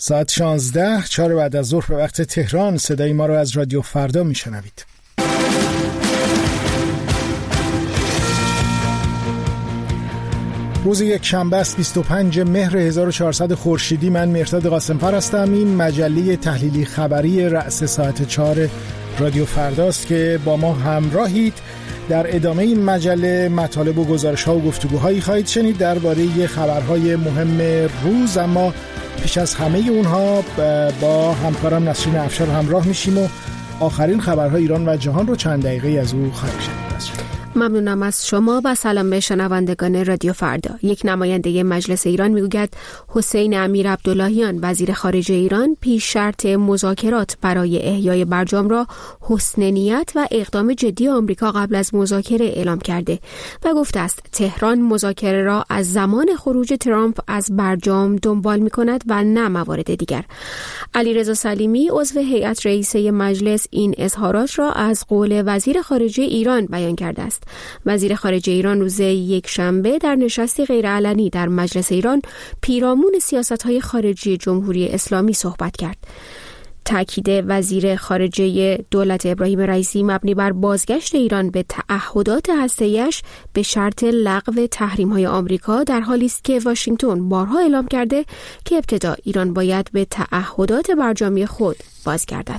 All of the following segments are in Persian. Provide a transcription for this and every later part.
ساعت 16 4 بعد از ظهر به وقت تهران. صدای ما رو از رادیو فردا میشنوید. روز یک شنبه است 25 مهر 1400 خورشیدی. من مهرداد قاسم‌فر هستم. این مجله تحلیلی خبری رأس ساعت 4 رادیو فرداست که با ما همراهید. در ادامه این مجله مطالب و گزارش‌ها و گفتگوهایی خواهید شنید درباره خبرهای مهم روز، اما پیش از همه اونها با همکارم نسرین افشار همراه میشیم و آخرین خبرهای ایران و جهان رو چند دقیقه از او خواهیم شنید. ممنونم از شما و سلام به شنوندگان رادیو فردا. یک نماینده مجلس ایران میگوید حسین امیر عبداللهیان وزیر خارجه ایران پیش شرط مذاکرات برای احیای برجام را حسن نیت و اقدام جدی آمریکا قبل از مذاکره اعلام کرده و گفته است تهران مذاکره را از زمان خروج ترامپ از برجام دنبال می‌کند و نه موارد دیگر. علیرضا سلیمی عضو هیئت رئیسه مجلس این اظهارات را از قول وزیر خارجه ایران بیان کرده است. وزیر خارجه ایران روز یک شنبه در نشستی غیرعلنی در مجلس ایران پیرامون سیاست‌های خارجی جمهوری اسلامی صحبت کرد. تأکید وزیر خارجه دولت ابراهیم رئیسی مبنی بر بازگشت ایران به تعهدات هسته‌ایش به شرط لغو تحریم‌های آمریکا در حالی است که واشنگتن بارها اعلام کرده که ابتدا ایران باید به تعهدات برجامی خود بازگردد.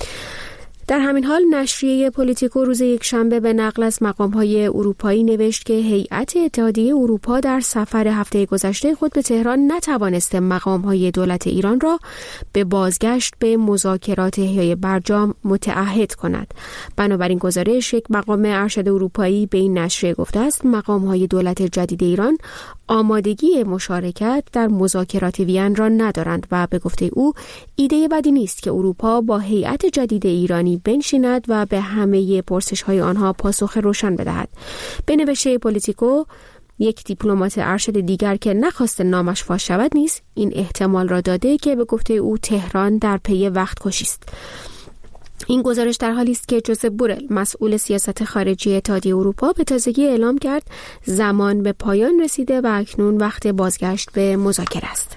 در همین حال نشریه پولیتیکو روز یک شنبه به نقل از مقام‌های اروپایی نوشت که هیئت اتحادیه اروپا در سفر هفته گذشته خود به تهران نتوانسته مقام‌های دولت ایران را به بازگشت به مذاکرات احیای برجام متعهد کند. بنابراین گزارش یک مقام ارشد اروپایی به این نشریه گفته است مقام‌های دولت جدید ایران آمادگی مشارکت در مذاکرات وین را ندارند و به گفته او ایده بدی نیست که اروپا با هیئت جدید ایرانی بنشیند و به همه پرسش‌های آنها پاسخ روشن بدهد. به نوشته پولیتیکو یک دیپلمات ارشد دیگر که نخواست نامش فاش شود نیز این احتمال را داده که به گفته او تهران در پی وقت کشی است. این گزارش در حالی است که جوزپ بورل مسئول سیاست خارجی اتحادیه اروپا به تازگی اعلام کرد زمان به پایان رسیده و اکنون وقت بازگشت به مذاکره است.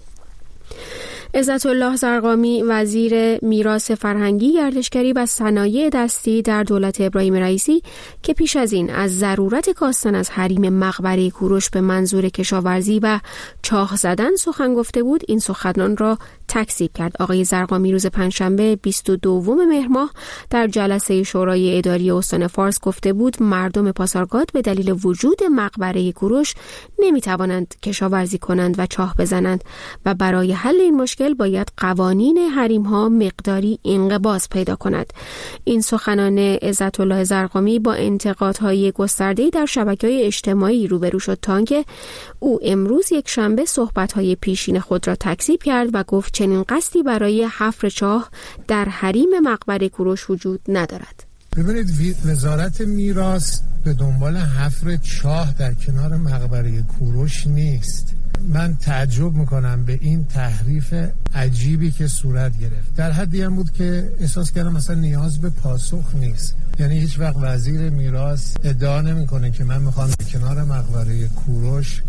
عزت الله زرقامی وزیر میراث فرهنگی، گردشگری و صنایع دستی در دولت ابراهیم رئیسی که پیش از این از ضرورت کاستن از حریم مقبره کوروش به منظور کشاورزی و چاه زدن سخن گفته بود، این سخنان را تکذیب کرد. آقای زرقامی روز پنجشنبه 22 مهر ماه در جلسه شورای اداری استان فارس گفته بود مردم پاسارگاد به دلیل وجود مقبره کوروش نمیتوانند کشاورزی کنند و چاه بزنند و برای حل این مشکل باید قوانین حریم ها مقداری انقباض پیدا کند. این سخنان عزت الله زرقامی با انتقادهای گسترده‌ای در شبکه‌های اجتماعی روبرو شد تا آنکه او امروز یک شنبه صحبت‌های پیشین خود را تکذیب کرد و گفت چنین قصدی برای حفر چاه در حریم مقبره کوروش وجود ندارد. ببینید وزارت میراث به دنبال حفر چاه در کنار مقبره کوروش نیست. من تعجب میکنم به این تحریف عجیبی که صورت گرفت. در حدی هم بود که احساس کردم مثلا نیاز به پاسخ نیست. یعنی هیچ وقت وزیر میراث ادعا نمیکنه که من میخوام به کنار مقبره کوروش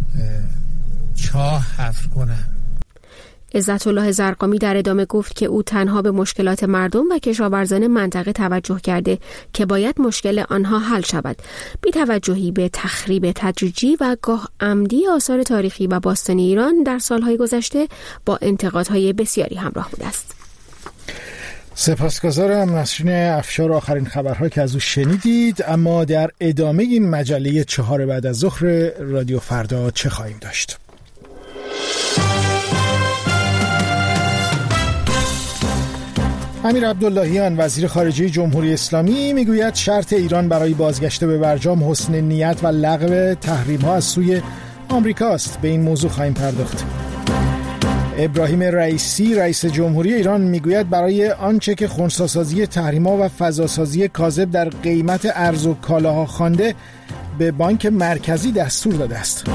چاه حفر کنم. عزت الله زرقامی در ادامه گفت که او تنها به مشکلات مردم و کشاورزان منطقه توجه کرده که باید مشکل آنها حل شود، بی توجهی به تخریب تدریجی و گاه عمدی آثار تاریخی و باستانی ایران در سالهای گذشته با انتقادهای بسیاری همراه بوده است. سپاسگزارم نسرین افشار. آخرین خبرها که از او شنیدید. اما در ادامه این مجله 4 بعد از ظهر رادیو فردا چه خواهیم داشت؟ امیر عبداللهیان وزیر خارجه جمهوری اسلامی میگوید شرط ایران برای بازگشت به برجام حسن نیت و لغو تحریم‌ها از سوی آمریکاست. به این موضوع خواهیم پرداخت. ابراهیم رئیسی رئیس جمهوری ایران میگوید برای آنچه که خنثی‌سازی تحریم‌ها و فضاسازی کاذب در قیمت ارز و کالاها خوانده به بانک مرکزی دستور داده است.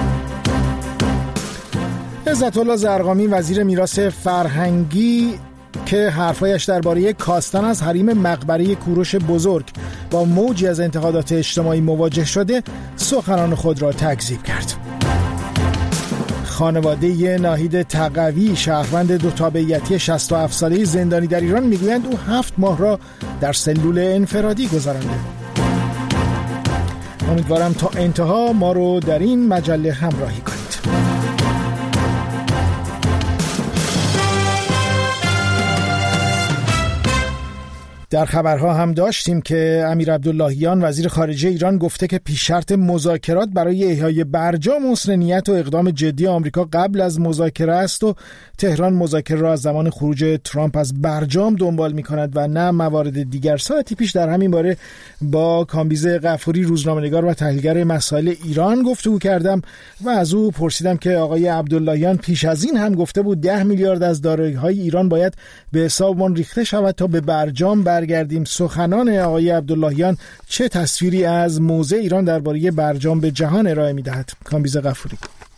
عزت الله زرقامی وزیر میراث فرهنگی که حرفایش درباره کاستن از حریم مقبره کوروش بزرگ با موجی از انتقادات اجتماعی مواجه شده، سخنان خود را تکذیب کرد. خانواده ناهید تقوی، شهروند دو تابعیتی 67 ساله زندانی در ایران، میگویند او 7 ماه را در سلول انفرادی گذرانده. امیدوارم تا انتها ما رو در این مجله همراهی کنید. در خبرها هم داشتیم که امیر عبداللهیان وزیر خارجه ایران گفته که پیش شرط مذاکرات برای احیای برجام حسن نیت و اقدام جدی آمریکا قبل از مذاکره است و تهران مذاکره را از زمان خروج ترامپ از برجام دنبال می‌کند و نه موارد دیگر. ساعتی پیش در همین باره با کامبیز غفوری، روزنامه‌نگار و تحلیلگر مسائل ایران گفتگو کردم و از او پرسیدم که آقای عبداللهیان پیش از این هم گفته بود 10 میلیارد از دارایی‌های ایران باید به حسابمان ریخته شود تا به برجام برگردیم. سخنان آقای عبداللهیان چه تصویری از موضع ایران درباره برجام به جهان ارائه می‌دهد؟ کامبیز غفوری: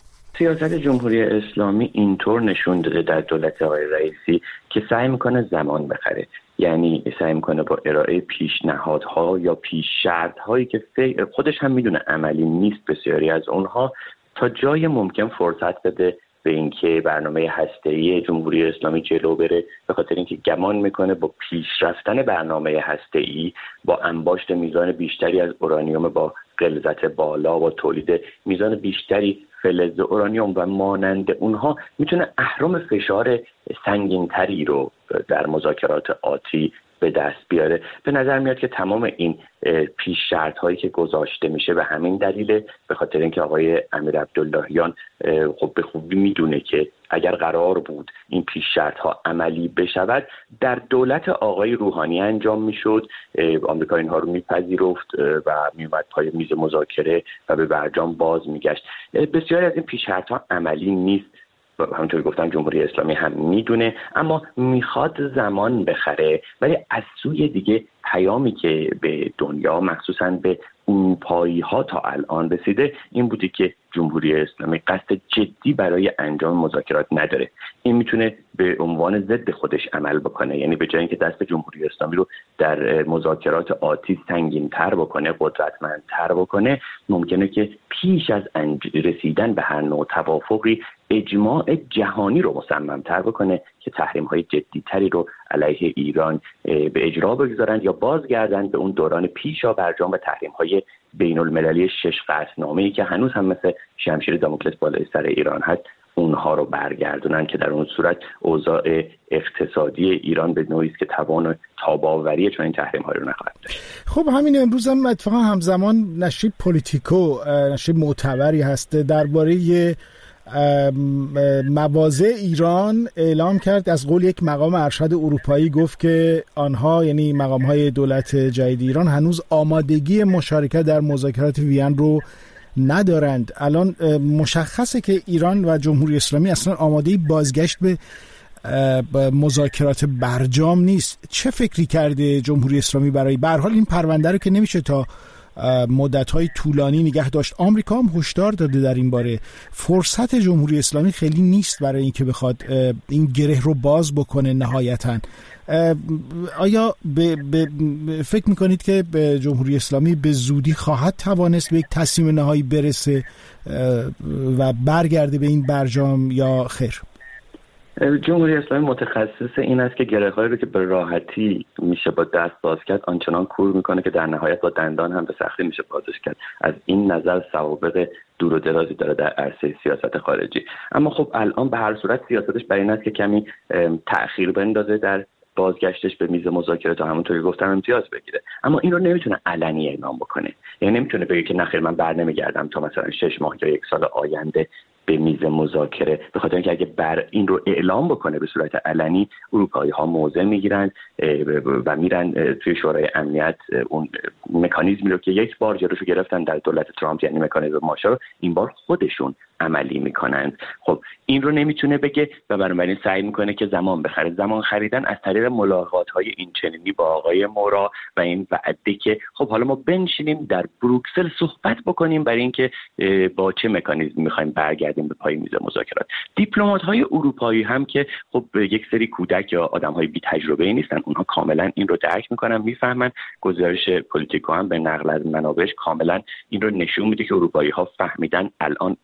سیاست جمهوری اسلامی اینطور نشون داده در دولت آقای رئیسی که سعی میکنه زمان بخره، یعنی سعی میکنه با ارائه پیشنهادها یا پیش شرط‌هایی که خودش هم میدونه عملی نیست بسیاری از اونها، تا جای ممکن فرصت بده به اینکه برنامه هسته‌ای جمهوری اسلامی جلو بره، به خاطر اینکه گمان میکنه با پیشرفتن برنامه هسته‌ای با انباشت میزان بیشتری از اورانیوم با غلظت بالا و تولید میزان بیشتری فلز اورانیوم و مانند اونها میتونه اهرم فشار سنگین‌تری رو در مذاکرات آتی به دست بیاره. به نظر میاد که تمام این پیش شرط هایی که گذاشته میشه به همین دلیله، به خاطر اینکه آقای امیر عبداللهیان خب به خوبی میدونه که اگر قرار بود این پیش شرط ها عملی بشود در دولت آقای روحانی انجام میشد، آمریکا اینها رو میپذیرفت و میومد پای میز مذاکره و به برجام باز میگشت. بسیاری از این پیش شرط ها عملی نیست، همونطور گفتم جمهوری اسلامی هم میدونه، اما میخواد زمان بخره. ولی از سوی دیگه پیامی که به دنیا مخصوصا به اروپایی ها تا الان رسیده این بوده که جمهوری اسلامی قصد جدی برای انجام مذاکرات نداره. این میتونه به عنوان ضد خودش عمل بکنه، یعنی به جای اینکه دست جمهوری اسلامی رو در مذاکرات آتی سنگین تر بکنه، قدرتمندتر بکنه، ممکنه که پیش از رسیدن به هر نوع توافقی اجماع جهانی رو مصمم‌تر بکنه که تحریم‌های جدی‌تری رو علیه ایران به اجرا بگذارند یا بازگردند به اون دوران پیشا برجام و تحریم‌های بین‌المللی 6 قطعنامه‌ای که هنوز هم مثل شمشیر داموکلس بالای سر ایران هست، اونها رو برگردونن که در اون صورت اوضاع اقتصادی ایران به نوعی است که توان تاب‌آوری چون این تحریم‌ها رو نخواهد داشت. خب همین امروز هم اتفاقا همزمان نشریه پولیتیکو، نشریه معتبری هست، درباره مواضع ایران اعلام کرد. از قول یک مقام ارشد اروپایی گفت که آنها، یعنی مقام‌های دولت جدید ایران، هنوز آمادگی مشارکت در مذاکرات وین رو ندارند. الان مشخصه که ایران و جمهوری اسلامی اصلا آماده بازگشت به مذاکرات برجام نیست. چه فکری کرده جمهوری اسلامی برای به هر حال این پرونده رو که نمیشه تا مدت‌های طولانی نگه داشت؟ آمریکا هم هشدار داده در این باره. فرصت جمهوری اسلامی خیلی نیست برای اینکه بخواد این گره رو باز بکنه نهایتاً. آیا فکر میکنید که جمهوری اسلامی به زودی خواهد توانست به یک تصمیم نهایی برسه و برگرده به این برجام یا خیر؟ جمهوری اسلامی متخصص این است که گره‌هایی رو که به راحتی میشه با دست باز کرد آنچنان کور میکنه که در نهایت با دندان هم به سختی میشه بازش کرد. از این نظر سوابق دور و درازی داره در عرصه سیاست خارجی. اما خب الان به هر صورت سیاستش بر این است که کمی تأخیر بندازه در بازگشتش به میز مذاکره تا همونطوری گفتم امتیاز بگیره، اما این رو نمیتونه علنی اعلام بکنه. یعنی نمیتونه بگه که نخیر من برنمیگردم تا مثلا 6 ماه یا 1 سال آینده به میز مذاکره، به خاطر اینکه اگه این رو اعلام بکنه به صورت علنی، اروپایی‌ها موضع میگیرن و میرن توی شورای امنیت اون مکانیزمی رو که یک بار جلوشو گرفتن در دولت ترامپ، یعنی مکانیزم مارشال، این بار خودشون عملی میکنند. خب این رو نمیتونه بگه و بنابراین سعی میکنه که زمان بخره. زمان خریدن از طریق ملاقات‌های این چنینی با آقای مورا و این وعده که خب حالا ما بنشینیم در بروکسل صحبت بکنیم برای اینکه با چه مکانیزمی میخوایم برگردیم به پای میز مذاکرات. دیپلمات‌های اروپایی هم که خب یک سری کودک یا آدم‌های بی تجربه نیستن، اونها کاملا این رو درک میکنن، میفهمن. گزارش پولیتیکو هم به نقل از منابعش کاملا این رو نشون میده که اروپایی‌ها فهمیدن الان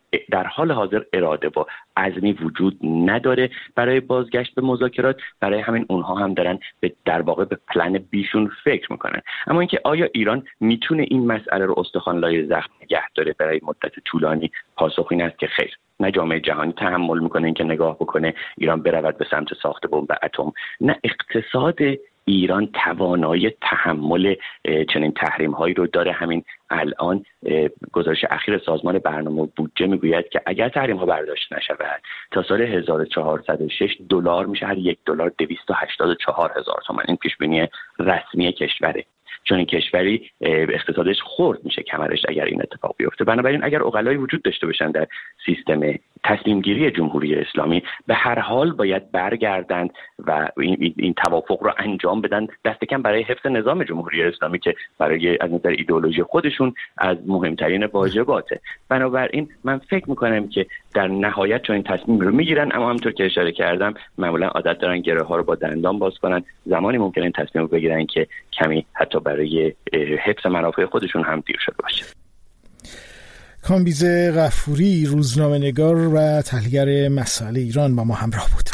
در حال حاضر اراده و عزمی وجود نداره برای بازگشت به مذاکرات. برای همین اونها هم دارن در واقع به پلن بیشون فکر میکنن. اما اینکه آیا ایران میتونه این مسئله رو استخوان لای زخم نگه داره برای مدت طولانی، پاسخ این است که خیر. نه جامعه جهانی تحمل میکنه اینکه نگاه بکنه ایران برود به سمت ساخت بمب اتم، نه اقتصاد ایران توانایی تحمل چنین تحریم هایی رو داره. همین الان گزارش اخیر سازمان برنامه و بودجه میگوید که اگر تحریم ها برداشت نشود تا سال 1406 دلار میشه هر $1 284,000 تومان. این پیش بینی رسمی کشوره، چون این کشوری اقتصادش خرد میشه کمرش اگر این اتفاق بیفته. بنابراین اگر عقلایی وجود داشته باشن در سیستم تصمیم گیری جمهوری اسلامی، به هر حال باید برگردند و این توافق رو انجام بدن، دست کم برای حفظ نظام جمهوری اسلامی که برای از نظر ایدئولوژی خودشون از مهمترین واجباته. بنابراین من فکر میکنم که در نهایت چون این تصمیم رو میگیرن، اما همونطور که اشاره کردم معمولا عادت دارن گره ها رو با دندان باز کنن. زمانی ممکنه این تصمیم رو بگیرن که کمی حتی برای حفظ منافع خودشون هم دیر شده باشه. کامبیز غفوری، روزنامه‌نگار و تحلیلگر مسائل ایران با ما همراه بود.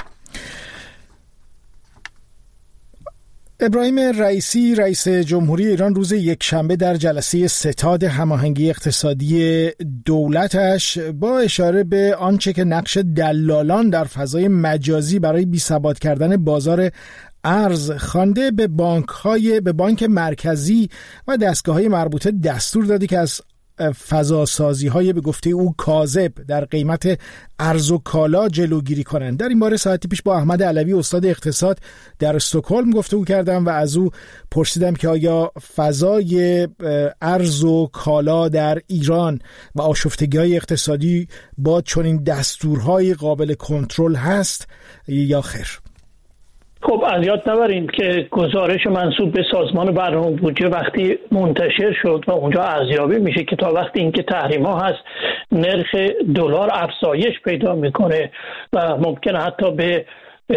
ابراهیم رئیسی رئیس جمهوری ایران روز یکشنبه در جلسه ستاد هماهنگی اقتصادی دولتش با اشاره به آنچه که نقش دلالان در فضای مجازی برای بی‌ثبات کردن بازار ارز خوانده به بانک مرکزی و دستگاه‌های مربوطه دستور دادی که از فضاسازی‌های به گفته او کاذب در قیمت ارز و کالا جلوگیری کنند. در این باره ساعتی پیش با احمد علوی استاد اقتصاد در استکهلم گفتگو کردم و از او پرسیدم که آیا فضای ارز و کالا در ایران و آشفتگی‌های اقتصادی با چنین دستورهای قابل کنترل هست یا خیر. خب از یاد نبرید که گزارش منسوب به سازمان برنامه بودجه وقتی منتشر شد و اونجا ارزیابی میشه که تا وقتی اینکه تحریم ها هست نرخ دلار افزایش پیدا میکنه و ممکنه حتی به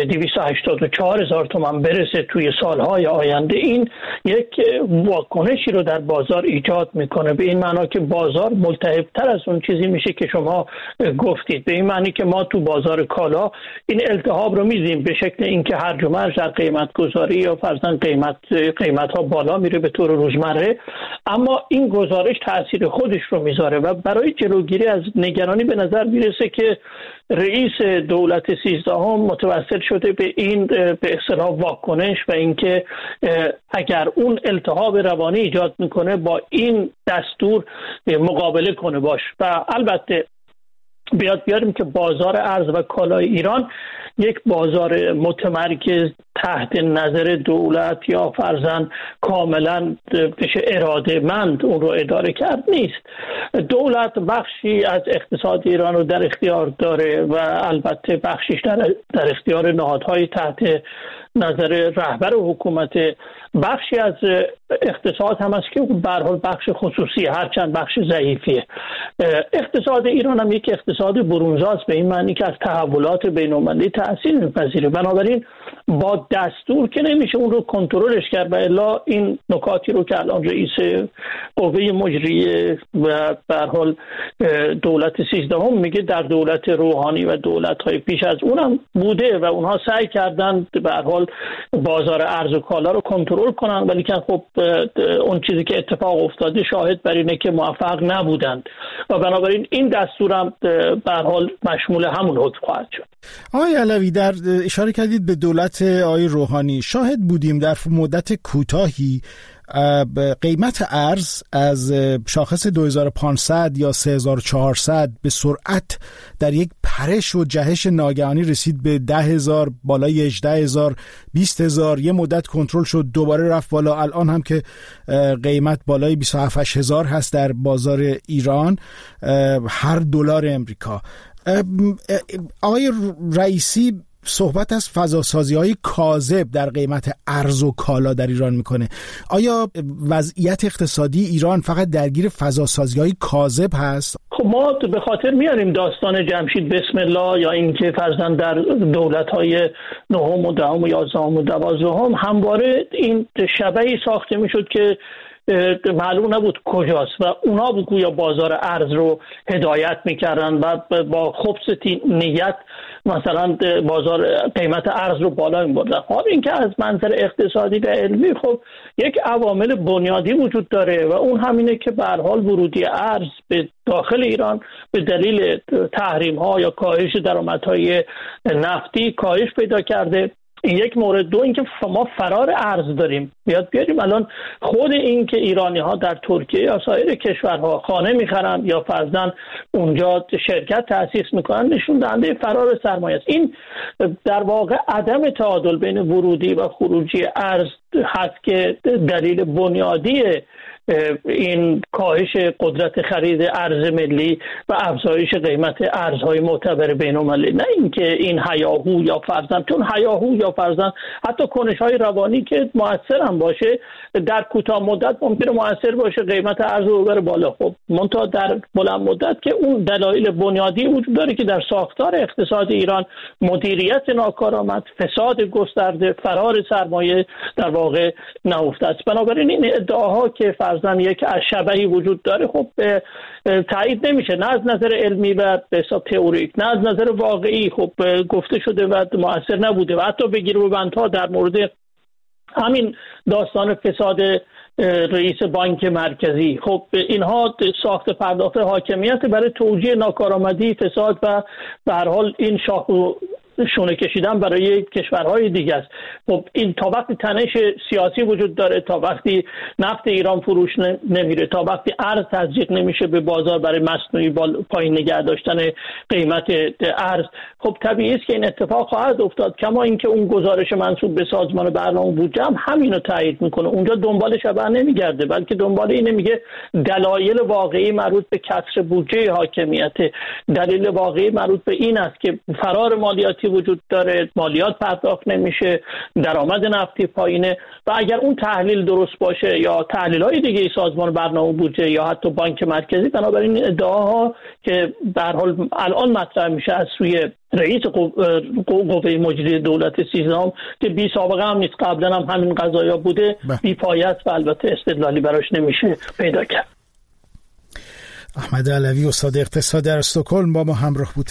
284,000 تومان برسه توی سالهای آینده. این یک واکنشی رو در بازار ایجاد میکنه، به این معنا که بازار ملتهب‌تر از اون چیزی میشه که شما گفتید. به این معنی که ما تو بازار کالا این التهاب رو می‌بینیم به شکل اینکه هرج و مرج در قیمت گذاری یا فرضاً قیمت ها بالا میره به طور روزمره، اما این گزارش تاثیر خودش رو میذاره و برای جلوگیری از نگرانی به نظر میرسه که رئیس دولت 13 متوسل شده به این به اصطلاح واکنش و اینکه اگر اون التهاب روانی ایجاد میکنه با این دستور مقابله کنه باش. و البته بیاریم که بازار ارز و کالای ایران یک بازار متمرکز تحت نظر دولت یا فرضاً کاملا بشه اراده مند اون رو اداره کرد نیست. دولت بخشی از اقتصاد ایران رو در اختیار داره و البته بخشیش در اختیار نهادهای تحت نظر رهبر حکومت. بخشی از اقتصاد هم است که به هر حال بخش خصوصی، هرچند بخش ضعیفیه. اقتصاد ایران هم یک اقتصاد برونزاست، به این معنی که از تحولات بین‌المللی تأثیر می‌پذیره. بنابراین با دستور که نمیشه اون رو کنترلش کرد و الا این نکاتی رو که الان رئیس قوه مجریه و به هر حال دولت 13 میگه در دولت روحانی و دولت‌های پیش از اونم بوده و اونها سعی کردن به هر حال بازار ارز و کالا رو کنترل کنن، ولی که خب اون چیزی که اتفاق افتاده شاهد بر اینه که موفق نبودند و بنابراین این دستورم به هر حال مشمول همون حکم خواهد شد. آقای علوی، در اشاره کردید به دولت آقای روحانی، شاهد بودیم در مدت کوتاهی قیمت ارز از شاخص 2500 یا 3400 به سرعت در یک پرش و جهش ناگهانی رسید به 10,000، بالای 18,000، 20,000، یه مدت کنترل شد دوباره رفت بالا. الان هم که قیمت بالای 27,000 هست در بازار ایران هر دلار امریکا. آقای رئیسی صحبت از فضاسازی‌های کاذب در قیمت ارز و کالا در ایران میکنه. آیا وضعیت اقتصادی ایران فقط درگیر فضاسازی‌های کاذب هست؟ خب ما به خاطر میاریم داستان جمشید بسم الله یا اینکه فرضاً در دولت‌های 9 و 10 و 11 و 12 همواره این شبهی ساخته میشد که معلوم نبود کجاست و اونا گویا بازار ارز رو هدایت میکردن و با خبث نیت مثلا بازار قیمت ارز رو بالا میبردن. حالا اینکه از منظر اقتصادی و علمی خب یک عوامل بنیادی وجود داره و اون همینه که به هر حال ورودی ارز به داخل ایران به دلیل تحریم ها یا کاهش درآمدهای نفتی کاهش پیدا کرده. این یک مورد. دو اینکه ما فرار ارز داریم. بیاریم الان خود این که ایرانی ها در ترکیه یا سایر کشورها خانه میخرن یا فرضاً اونجا شرکت تأسیس میکنن نشون دهنده فرار سرمایه است. این در واقع عدم تعادل بین ورودی و خروجی ارز هست که دلیل بنیادی این کاهش قدرت خرید ارز ملی و افزایش قیمت ارزهای معتبر بین‌المللی. نه اینکه این هیاهو یا فرضاً، چون هیاهو یا فرضاً حتی کنش‌های روانی که مؤثر هم باشه در کوتاه مدت ممکنه مؤثر باشه، قیمت ارز رو ببره بالا. خب منتها در بلند مدت که اون دلایل بنیادی وجود داره که در ساختار اقتصاد ایران مدیریت ناکارآمد، فساد گسترده، فرار سرمایه در واقع نهفته است. بنابراین این ادعاها که فرضاً یک شبهی وجود داره خب تایید نمیشه، نه از نظر علمی و به حساب تئوریک، نه از نظر واقعی. خب گفته شده و مؤثر نبوده و حتی بگیر و بندها در مورد همین داستان فساد رئیس بانک مرکزی، خب اینها ساخت پرداخت حاکمیت برای توجیه ناکارآمدی، فساد و به هر حال این شاخ شونه کشیدن برای کشورهای دیگه است. خب این تا وقتی تنش سیاسی وجود داره، تا وقتی نفت ایران فروش نمیره، تا وقتی ارز تزریق نمیشه به بازار برای مصنوعی پایین نگه داشتن قیمت ارز، خب طبیعی است که این اتفاق خواهد افتاد. کما اینکه اون گزارش منسوب به سازمان برنامه بودجه هم همینو تایید میکنه. اونجا دنبال شبه نمیگرده، بلکه دنبال اینه، میگه دلایل واقعی مربوط به کسر بودجه حاکمیت، دلیل واقعی مربوط به این است که فرار مالیاتی وجود داره، مالیات پرداخت نمیشه، درآمد نفتی پایینه. و اگر اون تحلیل درست باشه یا تحلیل‌های دیگه سازمان برنامه بودجه یا حتی بانک مرکزی، بنابراین ادعاها که به هر حال الان مطرح میشه از سوی رئیس قوه مجریه دولت 13 که بی سابقه هم نیست، قبلا هم همین قضایا بوده، بی پایه است و البته استدلالی براش نمیشه پیدا کرد. احمد علوی استاد اقتصاد در استکهلم با ما همراه بود.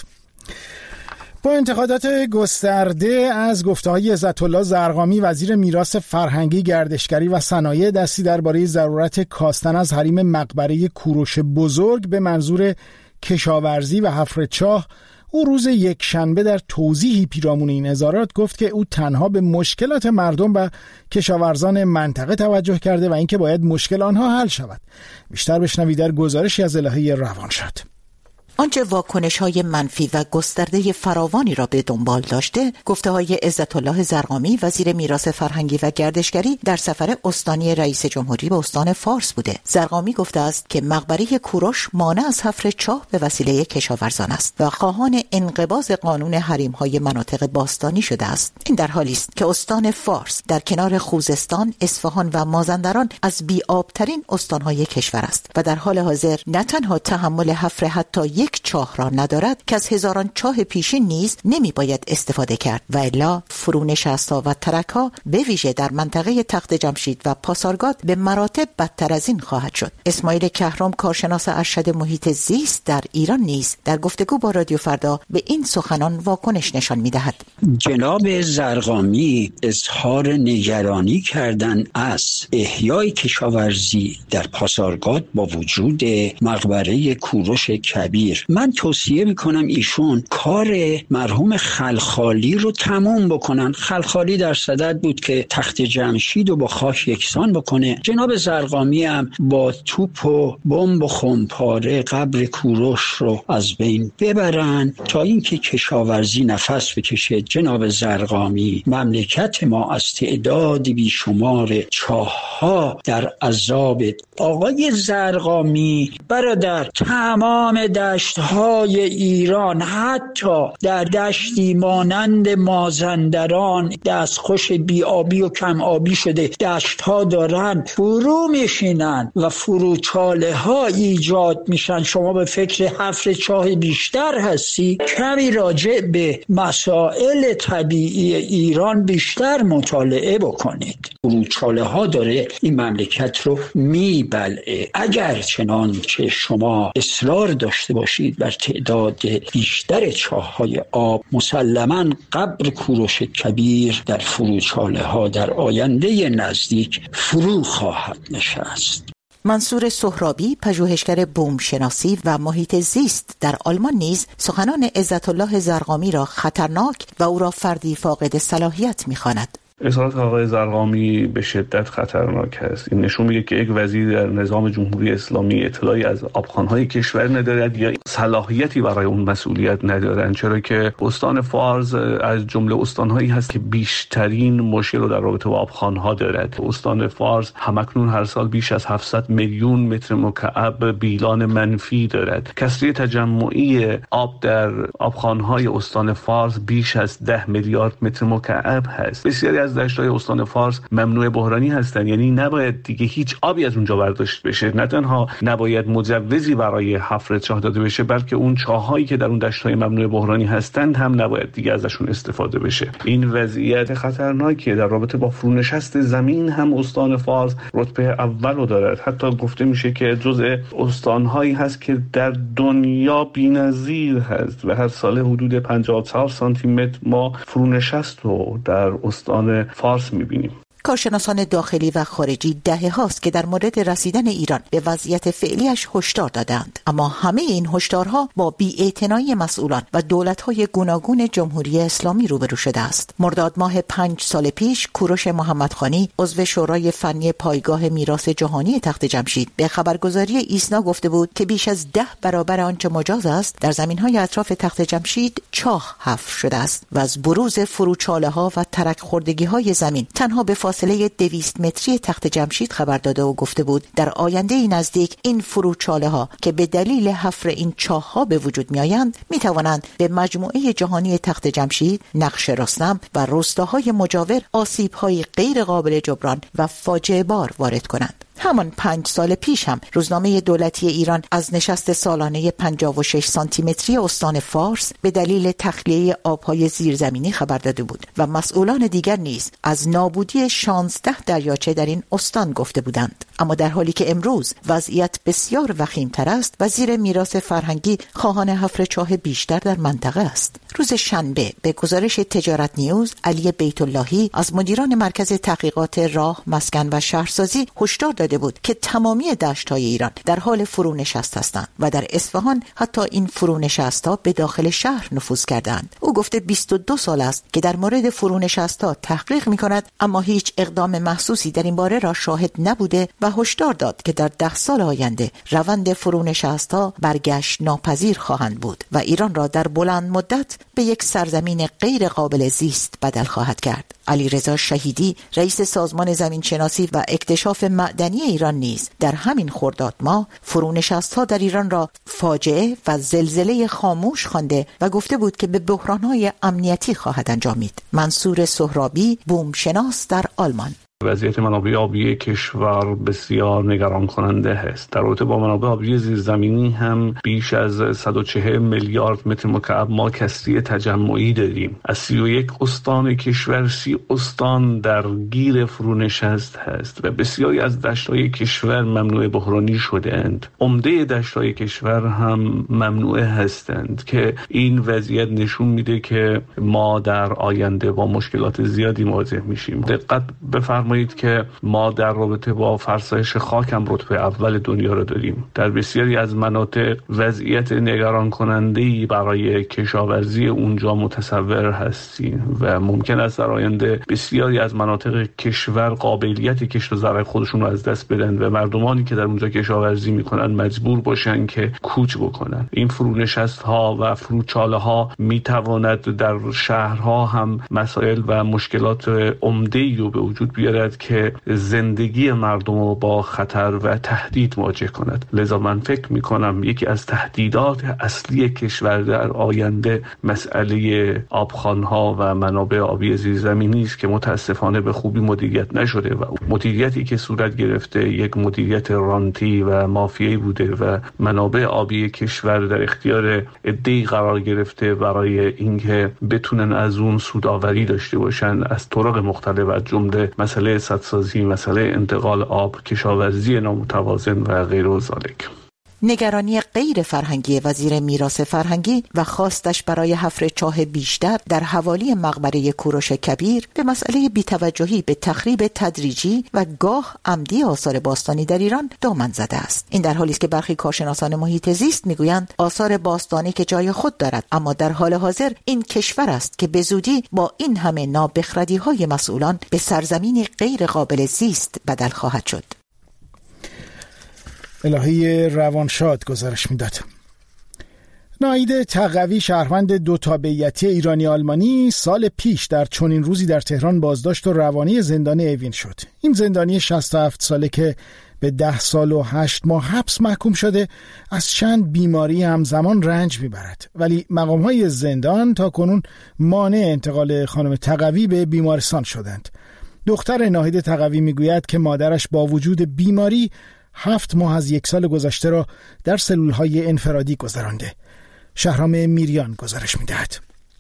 با انتقادات گسترده از گفته‌های عزت‌الله زرقامی وزیر میراث فرهنگی، گردشگری و صنایع دستی درباره ضرورت کاستن از حریم مقبره کوروش بزرگ به منظور کشاورزی و حفر چاه، او روز یکشنبه در توضیحی پیرامون این اظهارات گفت که او تنها به مشکلات مردم و کشاورزان منطقه توجه کرده و اینکه باید مشکل آنها حل شود. بیشتر بشنوید در گزارشی از الهه روانشاد. آنچه واکنش‌های منفی و گسترده فراوانی را به دنبال داشته، گفته‌های عزت‌الله زرقامی وزیر میراث فرهنگی و گردشگری در سفر استانی رئیس جمهوری به استان فارس بوده. زرقامی گفته است که مقبره کوروش مانع از حفر چاه به وسیله کشاورزان است و خواهان انقباض قانون حریم‌های مناطق باستانی شده است. این در حالی است که استان فارس در کنار خوزستان، اصفهان و مازندران از بی‌آب‌ترین استان‌های کشور است و در حال حاضر نه تنها تحمل حفر حتی یک چاه را ندارد که از هزاران چاه پیشین نیز نمی باید استفاده کرد و الا فرونشست‌ها و ترک‌ها به ویژه در منطقه تخت جمشید و پاسارگاد به مراتب بدتر از این خواهد شد. اسماعیل کهرام، کارشناس ارشد محیط زیست در ایران، نیز در گفتگو با رادیو فردا به این سخنان واکنش نشان می‌دهد. جناب زرقامی اظهار نگرانی کردند از احیای کشاورزی در پاسارگاد با وجود مقبره کوروش کبیر. من توصیه میکنم ایشون کار مرحوم خلخالی رو تموم بکنن. خلخالی در صدد بود که تخت جمشید رو با خاک یکسان بکنه. جناب زرقامی هم با توپ و بمب و خمپاره قبر کوروش رو از بین ببرن تا اینکه کشاورزی نفس بکشه. جناب زرقامی، مملکت ما از تعداد بیشمار چاه‌ها در عذاب. آقای زرقامی برادر، تمام دشت دشت‌های ایران حتی در دشتی مانند مازندران دستخوش بی‌آبی و کم آبی شده، دشت‌ها دارن فرو میشینن و فروچاله ها ایجاد میشن. شما به فکر حفر چاه بیشتر هستی؟ کمی راجع به مسائل طبیعی ایران بیشتر مطالعه بکنید. فروچاله ها داره این مملکت رو میبلعه. اگر چنان که شما اصرار داشته باشید بر تعداد بیشتر چاه‌های آب، مسلماً قبر کوروش کبیر در فروچاله ها در آینده نزدیک فرو خواهد نشست. منصور سهرابی، پژوهشگر بوم شناسی و محیط زیست در آلمان، نیز سخنان عزت‌الله زرقامی را خطرناک و او را فردی فاقد صلاحیت می‌خواند. اظهارات آقای زرقامی به شدت خطرناک است. این نشون میده که یک وزیر در نظام جمهوری اسلامی اطلاعی از آبخوان‌های کشور ندارد یا صلاحیتی برای اون مسئولیت ندارند، چرا که استان فارس از جمله استان‌هایی هست که بیشترین مشکل رو در رابطه با آبخوان‌ها دارد. استان فارس همکنون هر سال بیش از 700 میلیون متر مکعب بیلان منفی دارد. کسری تجمعی آب در آبخوان‌های استان فارس بیش از 10 میلیارد متر مکعب هست. بسیاری از دشت‌های استان فارس ممنوع بحرانی هستند، یعنی نباید دیگه هیچ آبی از اونجا برداشت بشه. نه تنها نباید مجوزی برای حفر چاه داده بشه، بلکه اون چاه‌هایی که در اون دشت‌های ممنوع بحرانی هستند هم نباید دیگه ازشون استفاده بشه. این وضعیت خطرناکیه. در رابطه با فرونشست زمین هم استان فارس رتبه اول رو دارد. حتی گفته میشه که جزء استان‌هایی هست که در دنیا بی‌نظیر هست و هر سال حدود 54 سانتی متر ما فرونشست رو در استان فارس می‌بینیم. کارشناسان داخلی و خارجی دهه هاست که در مورد رسیدن ایران به وضعیت فعلیش هشدار دادند، اما همه این هشدارها با بی‌اعتنایی مسئولان و دولت‌های گوناگون جمهوری اسلامی روبرو شده است. مرداد ماه 5 سال پیش کوروش محمدخانی، عضو شورای فنی پایگاه میراث جهانی تخت جمشید، به خبرگزاری ایسنا گفته بود که بیش از 10 برابر آنچه مجاز است در زمین‌های اطراف تخت جمشید چاه حفر شده است و از بروز فروچاله‌ها و ترک خوردگی‌های زمین تنها به فاصله 200 متری تخت جمشید خبر داده و گفته بود در آینده نزدیک این فروچاله ها که به دلیل حفر این چاه ها به وجود می آیند می توانند به مجموعه جهانی تخت جمشید، نقش رستم و روستاهای مجاور آسیب های غیر قابل جبران و فاجعه بار وارد کنند. همان 5 سال پیش هم روزنامه دولتی ایران از نشست سالانه 56 سانتی متری استان فارس به دلیل تخلیه آبهای زیرزمینی خبر داده بود و مسئولان دیگر نیز از نابودی 16 دریاچه در این استان گفته بودند. اما در حالی که امروز وضعیت بسیار وخیم‌تر است، وزیر میراث فرهنگی خواهان حفر چاه بیشتر در منطقه است. روز شنبه به گزارش تجارت نیوز، علی بیت اللهی از مدیران مرکز تحقیقات راه، مسکن و شهرسازی هشدار داده بود که تمامی دشت‌های ایران در حال فرونشست هستند و در اصفهان حتی این فرونشست‌ها به داخل شهر نفوذ کردند. او گفته 22 سال است که در مورد فرونشست‌ها تحقیق می‌کند، اما هیچ اقدام محسوسی در این باره را شاهد نبوده و هشدار داد که در 10 سال آینده روند فرونشست‌ها برگشت ناپذیر خواهند بود و ایران را در بلند مدت به یک سرزمین غیر قابل زیست بدل خواهد کرد. علیرضا شهیدی، رئیس سازمان زمینشناسی و اکتشاف معدنی ایران، نیز در همین خرداد ماه فرونشست‌ها در ایران را فاجعه و زلزله خاموش خوانده و گفته بود که به بحران‌های امنیتی خواهد انجامید. منصور سهرابی، بوم شناس در آلمان: وضعیت منابع آبی کشور بسیار نگران کننده است. در رابطه با منابع آبی زیرزمینی هم بیش از 140 میلیارد متر مکعب ما کسری تجمعی داریم. از 31 استان کشور 30 استان درگیر فرونشست هست و بسیاری از دشت‌های کشور ممنوع بحرانی شده‌اند. عمده دشت‌های کشور هم ممنوع هستند که این وضعیت نشون میده که ما در آینده با مشکلات زیادی مواجه میشیم. دقت بفرمایید که ما در رابطه با فرسایش خاک هم رتبه اول دنیا رو داریم. در بسیاری از مناطق وضعیت نگران کننده‌ای برای کشاورزی اونجا متصور هستیم و ممکن است در آینده بسیاری از مناطق کشور قابلیت کشت و زرع خودشون رو از دست بدن و مردمانی که در اونجا کشاورزی میکنن مجبور باشن که کوچ بکنن. این فرونشست ها و فروچاله ها میتواند در شهرها هم مسائل و مشکلات عمده‌ای رو به وجود بیاره ندارد که زندگی مردم رو با خطر و تهدید مواجه کند. لذا من فکر میکنم یکی از تهدیدات اصلی کشور در آینده مسئله آبخوان‌ها و منابع آبی زیرزمینی است که متاسفانه به خوبی مدیریت نشده و مدیریتی که صورت گرفته یک مدیریت رانتی و مافیایی بوده و منابع آبی کشور در اختیار عده‌ای قرار گرفته برای اینکه بتونن از اون سودآوری داشته باشن از طرق مختلف، از جمله مسئله سدسازی، مسئله انتقال آب، کشاورزی نامتوازن و غیر و ذالک. نگرانی غیر فرهنگی وزیر میراث فرهنگی و خواستش برای حفر چاه بیشتر در حوالی مقبره کوروش کبیر به مسئله بی‌توجهی به تخریب تدریجی و گاه عمدی آثار باستانی در ایران دامن زده است. این در حالی است که برخی کارشناسان محیط زیست میگویند آثار باستانی که جای خود دارد، اما در حال حاضر این کشور است که به زودی با این همه نابخردی‌های مسئولان به سرزمینی غیر قابل زیست بدل خواهد شد. الهی روانشاد گزارش میداد. ناهید تقوی، شهروند دو تابعیتی ایرانی آلمانی، سال پیش در چنین روزی در تهران بازداشت و روانی زندان اوین شد. این زندانی 67 ساله که به 10 سال و 8 ماه حبس محکوم شده از چند بیماری همزمان رنج میبرد، ولی مقام‌های زندان تا کنون مانع انتقال خانم تقوی به بیمارستان شدند. دختر ناهید تقوی میگوید که مادرش با وجود بیماری 7 ماه از 1 سال گذشته را در سلول‌های انفرادی گذرانده. شهرام میریان گزارش می‌دهد.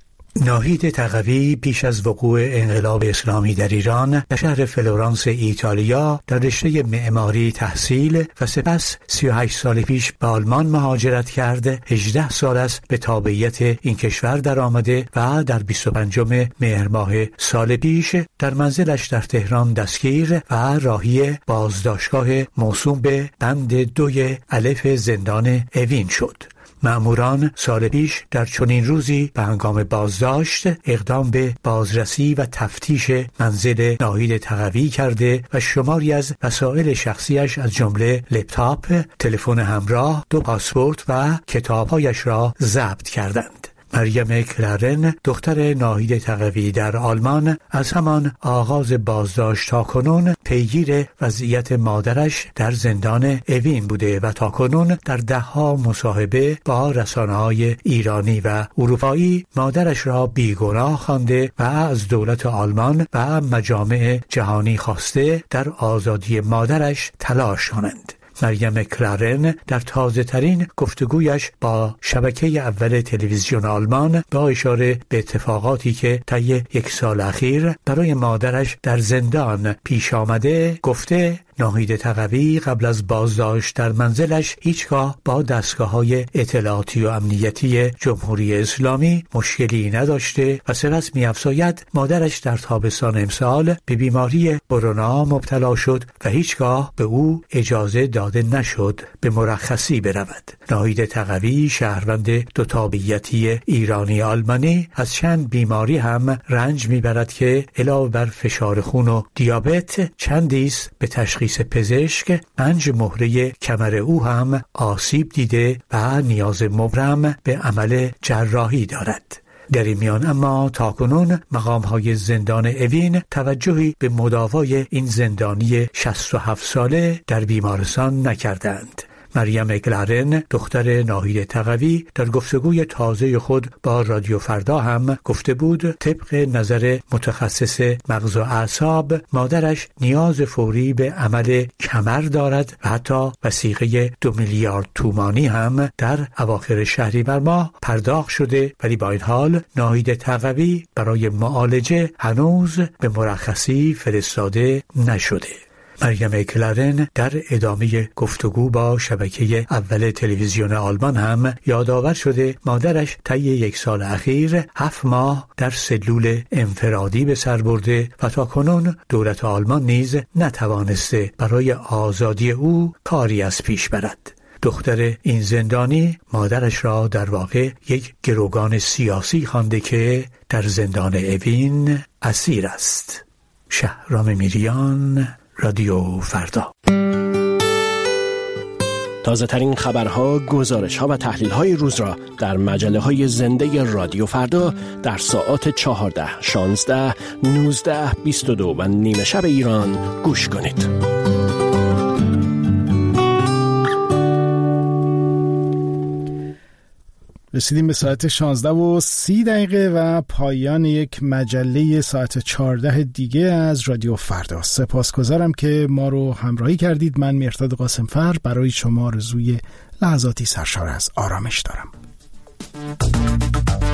ناهید تقوی پیش از وقوع انقلاب اسلامی در ایران در شهر فلورانس ایتالیا در رشته معماری تحصیل و سپس 38 سال پیش به آلمان مهاجرت کرده. 18 سال است به تابعیت این کشور در آمده و در 25 مهر ماه سال پیش در منزلش در تهران دستگیر و راهی بازداشتگاه موسوم به بند 2 الف زندان اوین شد. مأموران سال پیش در چنین روزی به هنگام بازداشت اقدام به بازرسی و تفتیش منزل ناهید تقوی کرده و شماری از وسایل شخصیش از جمله لپتاپ، تلفن همراه، 2 پاسپورت و کتابهایش را ضبط کردند. مریم کلارن، دختر ناهید تقوی در آلمان، از همان آغاز بازداشت تا کنون پیگیر وضعیت مادرش در زندان اوین بوده و تا کنون در 10 مصاحبه با رسانه‌های ایرانی و اروپایی مادرش را بیگناه خوانده و از دولت آلمان و مجامع جهانی خواسته در آزادی مادرش تلاش کنند. مریم کلارن در تازه ترین گفتگویش با شبکه اول تلویزیون آلمان با اشاره به اتفاقاتی که طی 1 سال اخیر برای مادرش در زندان پیش آمده گفته ناهید تقوی قبل از بازداشت در منزلش هیچگاه با دستگاه‌های اطلاعاتی و امنیتی جمهوری اسلامی مشکلی نداشته و سپس می‌افزاید مادرش در تابستان امسال به بیماری کرونا مبتلا شد و هیچگاه به او اجازه داده نشد به مرخصی برود. ناهید تقوی، شهروند دو تابعیتی ایرانی آلمانی، از چند بیماری هم رنج می‌برد که علاوه بر فشار خون و دیابت چندی است به تشخیص پزشک 5 مهره کمر او هم آسیب دیده و نیاز مبرم به عمل جراحی دارد. در این میان اما تاکنون مقام‌های زندان اوین توجهی به مداوای این زندانی 67 ساله در بیمارستان نکردند. مریم کلارن، دختر ناهید تقوی، در گفتگوی تازه خود با رادیو فردا هم گفته بود طبق نظر متخصص مغز و اعصاب مادرش نیاز فوری به عمل کمر دارد و حتی وثیقه 2 میلیارد تومانی هم در اواخر شهریور ماه پرداخت شده، ولی با این حال ناهید تقوی برای معالجه هنوز به مرخصی فرستاده نشده. مریم کلارن در ادامه گفتگو با شبکه اول تلویزیون آلمان هم یادآور شده مادرش طی 1 سال اخیر 7 ماه در سلول انفرادی به سر برده و تا کنون دولت آلمان نیز نتوانسته برای آزادی او کاری از پیش برد. دختر این زندانی مادرش را در واقع یک گروگان سیاسی خوانده که در زندان اوین اسیر است. شهرام میریان، رادیو فردا. تازه ترین خبرها، گزارش‌ها و تحلیل‌های روز را در مجله‌های زنده رادیو فردا در ساعات 14، 16، 19، 22 و نیمه شب ایران گوش کنید. رسیدیم به ساعت 16:30 و پایان یک مجله ساعت 14 دیگه از رادیو فردا. سپاسگزارم که ما رو همراهی کردید. من مهرداد قاسمفر برای شما آرزوی لحظاتی سرشار از آرامش دارم.